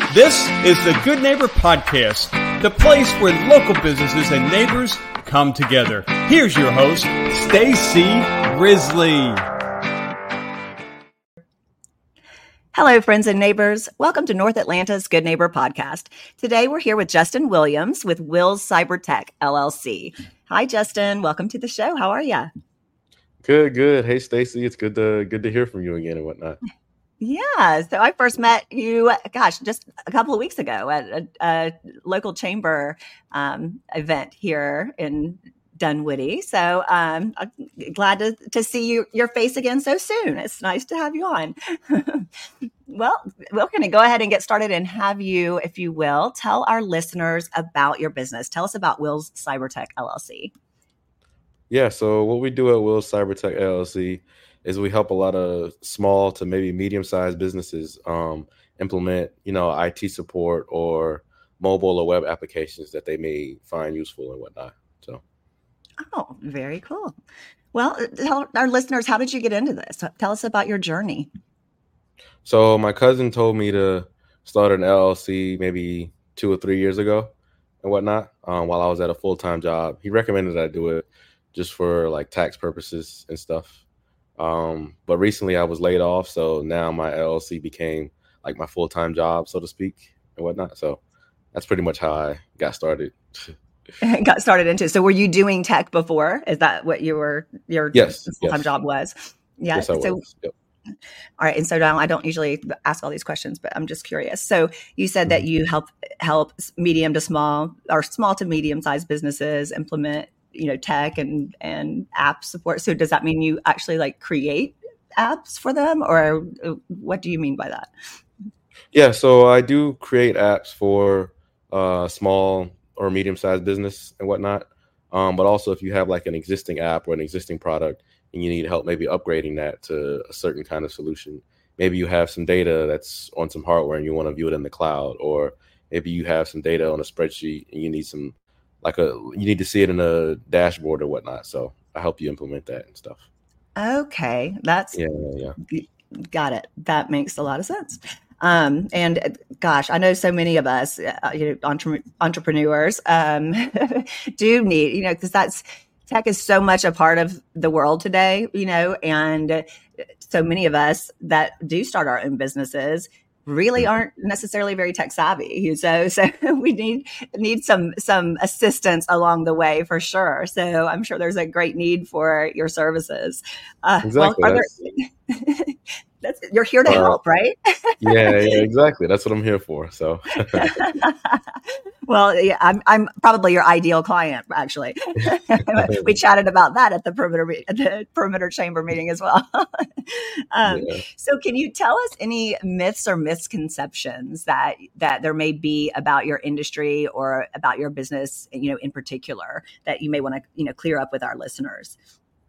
This is the Good Neighbor Podcast, the place where local businesses and neighbors come together. Here's your host, Stacy Grizzly. Hello, friends and neighbors. Welcome to North Atlanta's Good Neighbor Podcast. Today, we're here with Justin Williams with Wills Cybertech, LLC. Hi, Justin. Welcome to the show. How are you? Good. Hey, Stacy. It's good to hear from you again and whatnot. Yeah. So I first met you, just a couple of weeks ago at a local chamber event here in Dunwoody. So I'm glad to see your face again so soon. It's nice to have you on. Well, we're going to go ahead and get started and have you, if you will, tell our listeners about your business. Tell us about Wills Cybertech, LLC. Yeah, so what we do at Wills Cybertech, LLC is we help a lot of small to maybe medium-sized businesses implement, IT support or mobile or web applications that they may find useful and whatnot. So. Oh, very cool. Well, tell our listeners, how did you get into this? Tell us about your journey. So my cousin told me to start an LLC maybe 2 or 3 years ago and whatnot while I was at a full-time job. He recommended I do it just for like tax purposes and stuff. But recently I was laid off. So now my LLC became like my full-time job, so to speak, and whatnot. So that's pretty much how I got started. So were you doing tech before? Is that what your full-time job was? Yeah. Yes, I was. Yep. All right. And so now I don't usually ask all these questions, but I'm just curious. So you said that you help medium to small or small to medium-sized businesses implement tech and app support. So does that mean you actually like create apps for them, or what do you mean by that? Yeah, so I do create apps for small or medium-sized business and whatnot. But also if you have like an existing app or an existing product and you need help maybe upgrading that to a certain kind of solution, maybe you have some data that's on some hardware and you want to view it in the cloud, or maybe you have some data on a spreadsheet and you need you need to see it in a dashboard or whatnot. So I help you implement that and stuff. Okay. That's yeah. Got it. That makes a lot of sense. And gosh, I know so many of us, entrepreneurs, do need, because tech is so much a part of the world today, and so many of us that do start our own businesses really aren't necessarily very tech savvy. So we need some assistance along the way for sure. So I'm sure there's a great need for your services. Exactly. You're here to help, right? yeah, exactly. That's what I'm here for. So, well, yeah, I'm probably your ideal client, actually. We chatted about that at the perimeter chamber meeting as well. So, can you tell us any myths or misconceptions that there may be about your industry or about your business, in particular, that you may want to clear up with our listeners?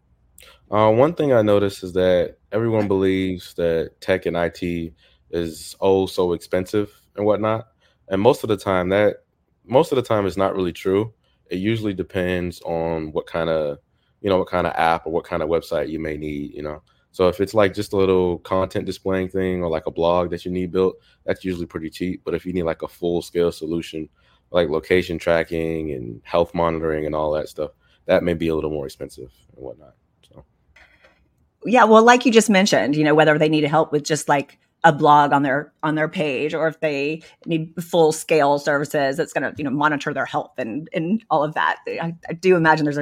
One thing I noticed is that everyone believes that tech and IT is so expensive and whatnot. And most of the time it's not really true. It usually depends on what kind of app or what kind of website you may need, So if it's like just a little content displaying thing or like a blog that you need built, that's usually pretty cheap. But if you need like a full scale solution, like location tracking and health monitoring and all that stuff, that may be a little more expensive and whatnot. Yeah, well, like you just mentioned, whether they need help with just like a blog on their page, or if they need full scale services that's going to monitor their health and all of that. I do imagine there's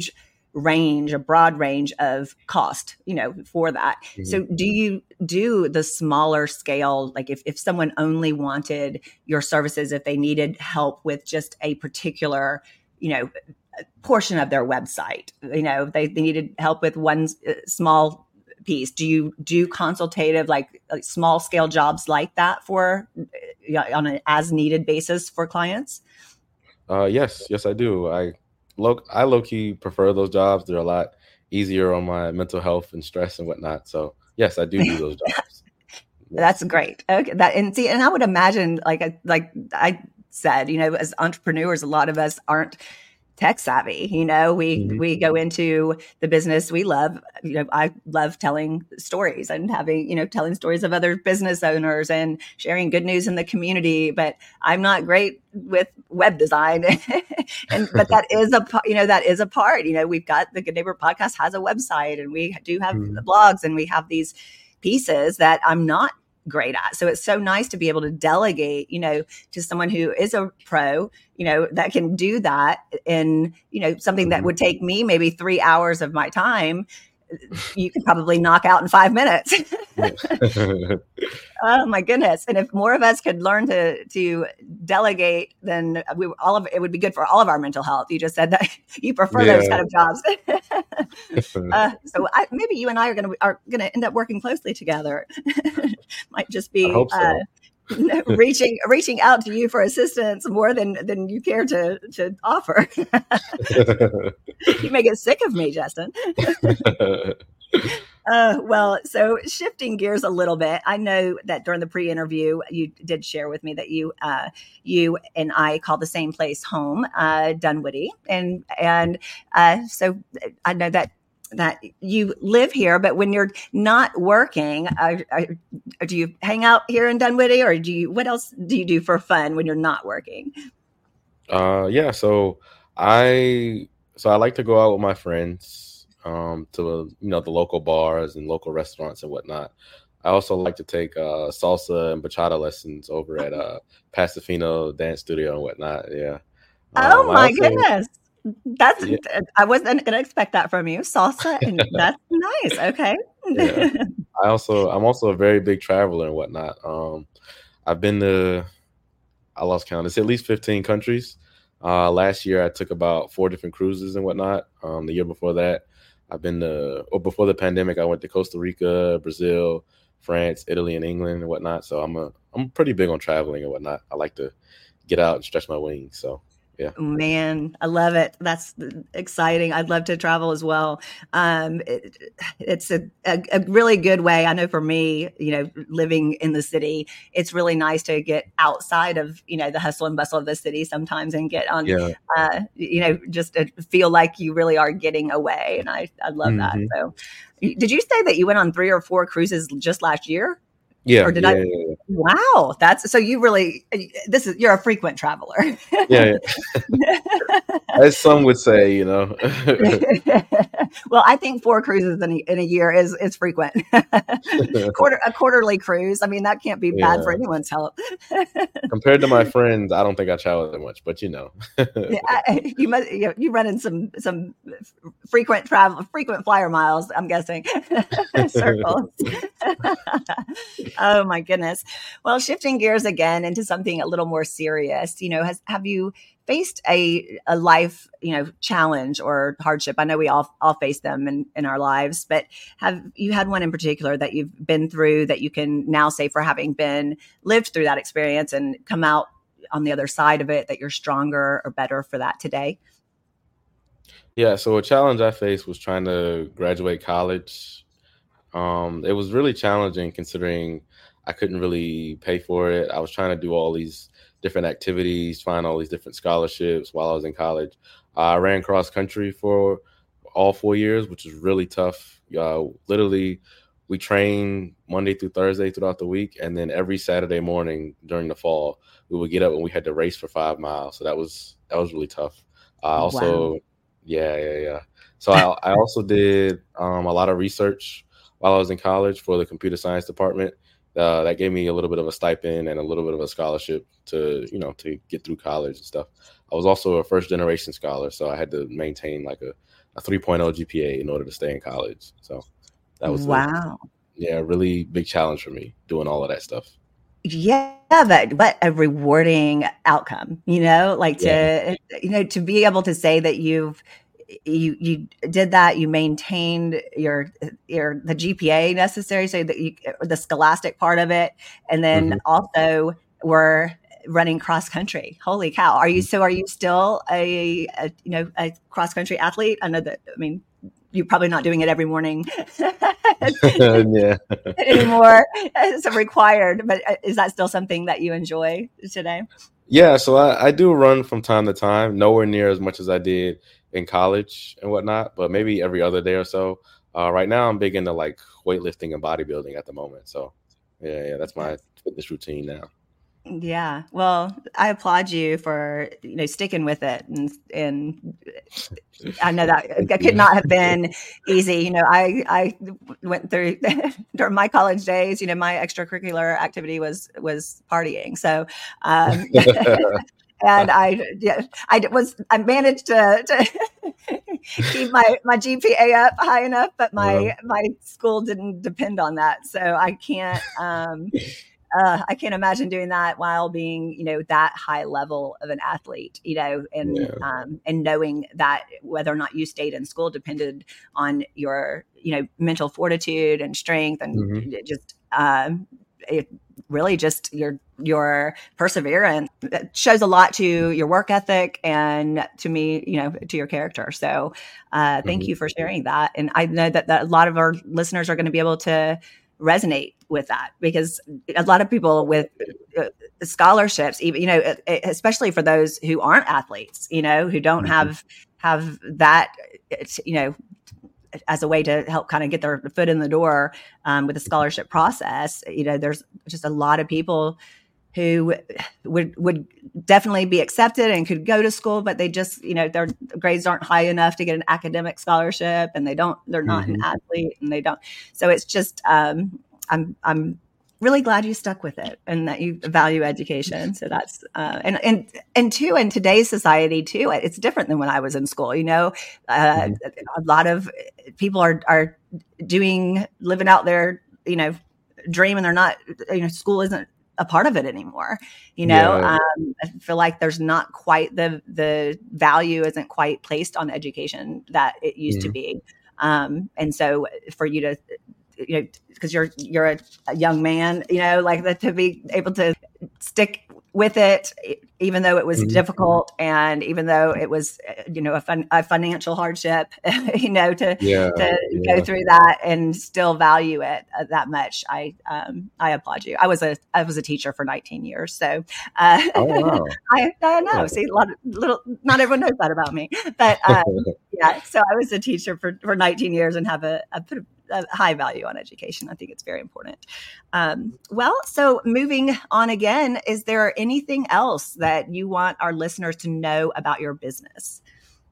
a broad range of cost, for that. Mm-hmm. So do you do the smaller scale, like if someone only wanted your services, if they needed help with just a particular, portion of their website, they needed help with one small piece. Do you do consultative, like small scale jobs like that for on an as needed basis for clients? Yes, I do. I low key prefer those jobs. They're a lot easier on my mental health and stress and whatnot. So yes, I do those jobs. That's great. Okay, and I would imagine, like I said, as entrepreneurs, a lot of us aren't tech savvy. We go into the business we love. I love telling stories and telling stories of other business owners and sharing good news in the community. But I'm not great with web design, but that is a part. We've got the Good Neighbor podcast has a website, and we do have blogs, and we have these pieces that I'm not great at. So it's so nice to be able to delegate, to someone who is a pro, that can do that in, something that would take me maybe 3 hours of my time. You could probably knock out in 5 minutes. Oh my goodness. And if more of us could learn to delegate, then it would be good for all of our mental health. You just said that you prefer those kind of jobs. So maybe you and I are going to end up working closely together. Might just be reaching out to you for assistance more than you care to offer. You may get sick of me, Justin. Well, so shifting gears a little bit, I know that during the pre-interview, you did share with me that you and I call the same place home, Dunwoody, and so I know that you live here, but when you're not working, do you hang out here in Dunwoody, or what else do you do for fun when you're not working? Yeah, so I like to go out with my friends. To the local bars and local restaurants and whatnot. I also like to take salsa and bachata lessons over at Pasofino Dance Studio and whatnot. Yeah. Oh my goodness, I wasn't going to expect that from you. Salsa, and that's nice. Okay. Yeah. I'm also a very big traveler and whatnot. I've been to, I lost count. It's at least 15 countries. Last year I took about 4 different cruises and whatnot. The year before that, before the pandemic, I went to Costa Rica, Brazil, France, Italy, and England and whatnot. So I'm pretty big on traveling and whatnot. I like to get out and stretch my wings. So yeah. Man, I love it. That's exciting. I'd love to travel as well. It's a really good way. I know for me, living in the city, it's really nice to get outside of, the hustle and bustle of the city sometimes and get on, just to feel like you really are getting away. And I love that. So did you say that you went on 3 or 4 cruises just last year? Yeah. Or did I? Yeah. Wow. That's so you really, you're a frequent traveler. Yeah. As some would say, Well, I think 4 cruises in a year is frequent. A quarterly cruise. I mean, that can't be bad for anyone's health. Compared to my friends, I don't think I travel that much, but you run in some frequent flyer miles, I'm guessing. Circles. Oh my goodness. Well, shifting gears again into something a little more serious, have you faced a life, challenge or hardship? I know we all face them in our lives, but have you had one in particular that you've been through that you can now say, for having lived through that experience and come out on the other side of it, that you're stronger or better for that today? Yeah. So a challenge I faced was trying to graduate college. It was really challenging considering I couldn't really pay for it. I was trying to do all these different activities, find all these different scholarships while I was in college. I ran cross country for all 4 years, which is really tough. Literally, we train Monday through Thursday throughout the week. And then every Saturday morning during the fall, we would get up and we had to race for 5 miles. So that was really tough. Wow. Yeah. So I also did a lot of research while I was in college for the computer science department. That gave me a little bit of a stipend and a little bit of a scholarship to get through college and stuff. I was also a first generation scholar, so I had to maintain like a 3.0 GPA in order to stay in college. So that was a really big challenge for me doing all of that stuff. Yeah, but what a rewarding outcome, to be able to say that you did that, you maintained the GPA necessary, so that the scholastic part of it, and then also were running cross country. Holy cow. Are you still a cross country athlete? I know that, you're probably not doing it every morning anymore. It's required, but is that still something that you enjoy today? Yeah, so I do run from time to time, nowhere near as much as I did in college and whatnot, but maybe every other day or so. Right now, I'm big into like weightlifting and bodybuilding at the moment. So yeah, that's my fitness routine now. Yeah. Well, I applaud you for, sticking with it. And I know that it could not have been easy. I went through during my college days, my extracurricular activity was partying. So, and I managed to keep my GPA up high enough, but my school didn't depend on that. So I can't imagine doing that while being, that high level of an athlete, and knowing that whether or not you stayed in school depended on your, mental fortitude and strength and just, it really just your perseverance. It shows a lot to your work ethic and to me, to your character. So thank you for sharing that. And I know that a lot of our listeners are going to be able to resonate with that, because a lot of people with scholarships, even, especially for those who aren't athletes, who don't have that, as a way to help kind of get their foot in the door with the scholarship process. There's just a lot of people who would definitely be accepted and could go to school, but they just, their grades aren't high enough to get an academic scholarship, and they're not an athlete, and they don't. So it's just, I'm really glad you stuck with it and that you value education. So that's, and too, in today's society too, it's different than when I was in school. A lot of people are living out their, dream, and they're not, school isn't a part of it anymore. I feel like there's not quite the value isn't quite placed on education that it used to be. And so for you to, because you're a young man, to be able to stick with it, even though it was difficult, and even though it was, a financial hardship, to go through that and still value it that much. I applaud you. I was a teacher for 19 years, so I know. See, not everyone knows that about me, but so I was a teacher for 19 years and have a high value on education. I think it's very important. So moving on again, is there anything else that you want our listeners to know about your business?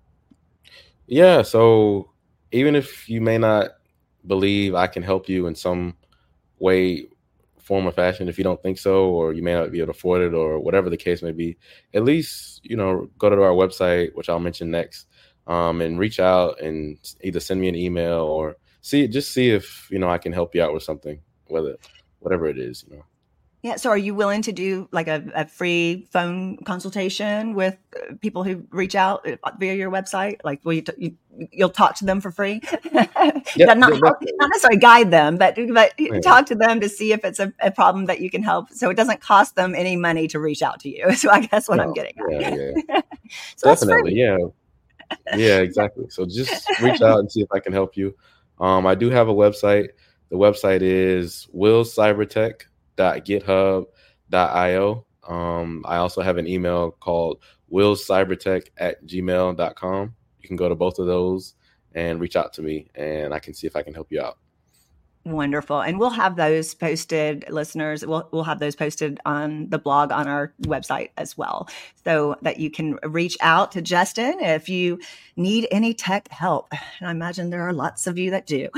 Yeah. So even if you may not believe I can help you in some way, form, or fashion, if you don't think so, or you may not be able to afford it, or whatever the case may be, at least, go to our website, which I'll mention next, and reach out and either send me an email or see if, I can help you out with something, whatever it is, Yeah. So are you willing to do like a free phone consultation with people who reach out via your website? Like, will you'll talk to them for free? Not necessarily guide them, but talk to them to see if it's a problem that you can help. So it doesn't cost them any money to reach out to you. So I guess what I'm getting at. Yeah. So definitely. Yeah, exactly. So just reach out and see if I can help you. I do have a website. The website is willcybertech.github.io. I also have an email called willcybertech@gmail.com. You can go to both of those and reach out to me, and I can see if I can help you out. Wonderful. And we'll have those posted, listeners. We'll have those posted on the blog on our website as well, so that you can reach out to Justin if you need any tech help. And I imagine there are lots of you that do.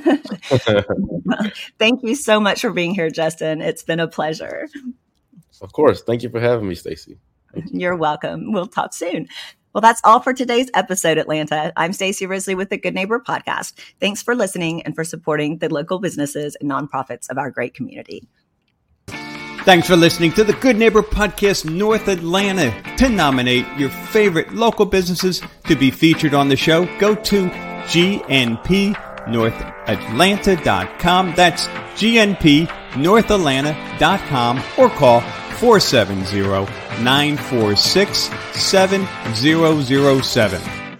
Thank you so much for being here, Justin. It's been a pleasure. Of course. Thank you for having me, Stacey. You're welcome. We'll talk soon. Well, that's all for today's episode, Atlanta. I'm Stacey Risley with the Good Neighbor Podcast. Thanks for listening and for supporting the local businesses and nonprofits of our great community. Thanks for listening to the Good Neighbor Podcast North Atlanta. To nominate your favorite local businesses to be featured on the show, go to gnpnorthatlanta.com. That's gnpnorthatlanta.com, or call 470-946-7007.